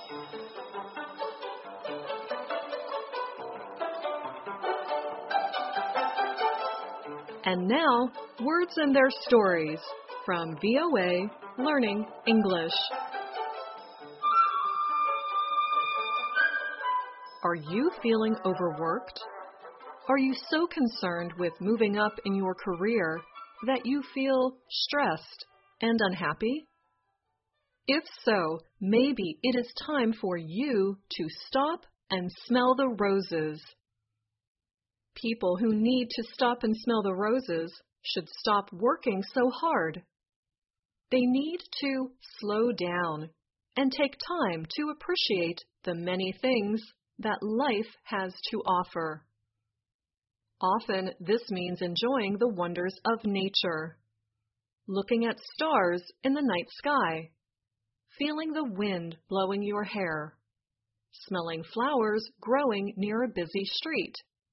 And now, Words and Their Stories from VOA Learning English. Are you feeling overworked? Are you so concerned with moving up in your career that you feel stressed and unhappy? If so, maybe it is time for you to stop and smell the roses. People who need to stop and smell the roses should stop working so hard. They need to slow down and take time to appreciate the many things that life has to offer. Often this means enjoying the wonders of nature, looking at stars in the night sky, feeling the wind blowing your hair, smelling flowers growing near a busy street.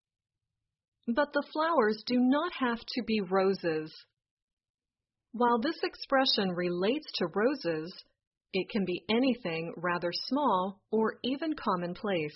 But the flowers do not have to be roses. While this expression relates to roses, it can be anything rather small or even commonplace.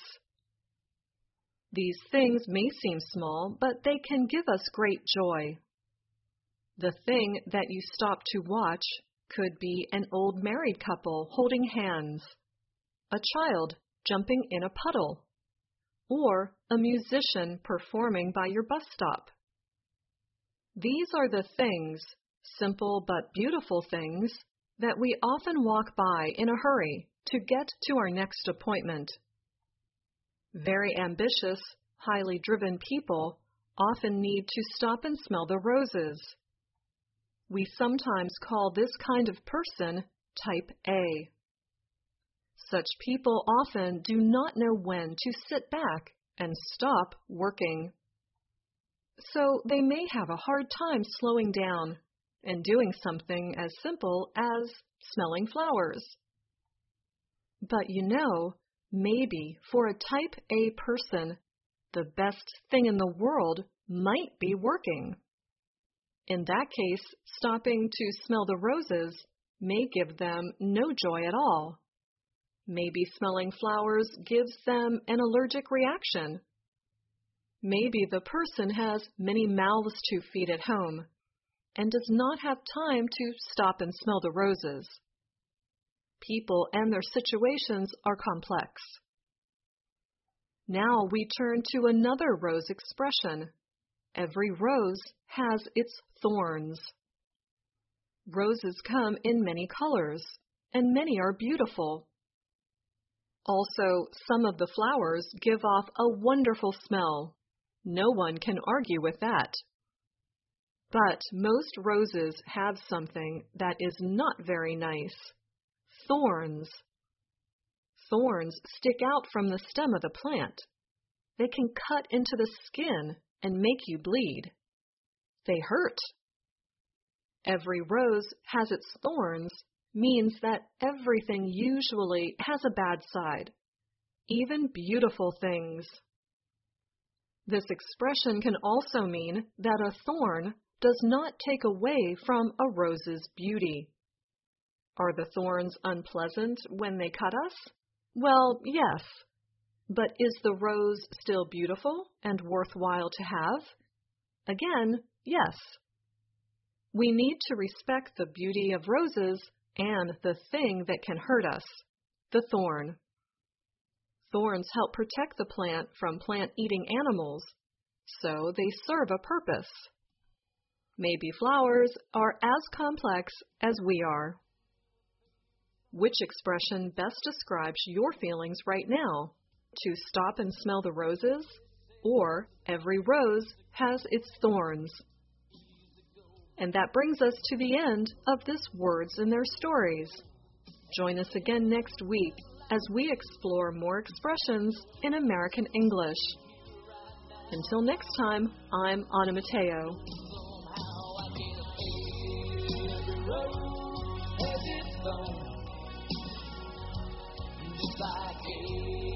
These things may seem small, but they can give us great joy. The thing that you stop to watch could be an old married couple holding hands, a child jumping in a puddle, or a musician performing by your bus stop. These are the things, simple but beautiful things, that we often walk by in a hurry to get to our next appointment. Very ambitious, highly driven people often need to stop and smell the roses. We sometimes call this kind of person type A. Such people often do not know when to sit back and stop working. So they may have a hard time slowing down and doing something as simple as smelling flowers. But you know, maybe for a type A person, the best thing in the world might be working. In that case, stopping to smell the roses may give them no joy at all. Maybe smelling flowers gives them an allergic reaction. Maybe the person has many mouths to feed at home and does not have time to stop and smell the roses. People and their situations are complex. Now we turn to another rose expression. Every rose has its thorns. Roses come in many colors, and many are beautiful. Also, some of the flowers give off a wonderful smell. No one can argue with that. But most roses have something that is not very nice. Thorns. Thorns stick out from the stem of the plant. They can cut into the skin and make you bleed. They hurt. Every rose has its thorns means that everything usually has a bad side, even beautiful things. This expression can also mean that a thorn does not take away from a rose's beauty. Are the thorns unpleasant when they cut us? Well, yes. But is the rose still beautiful and worthwhile to have? Again, yes. We need to respect the beauty of roses and the thing that can hurt us, the thorn. Thorns help protect the plant from plant-eating animals, so they serve a purpose. Maybe flowers are as complex as we are. Which expression best describes your feelings right now? To stop and smell the roses? Or every rose has its thorns? And that brings us to the end of this Words and Their Stories. Join us again next week as we explore more expressions in American English. Until next time, I'm Anna Mateo. Just like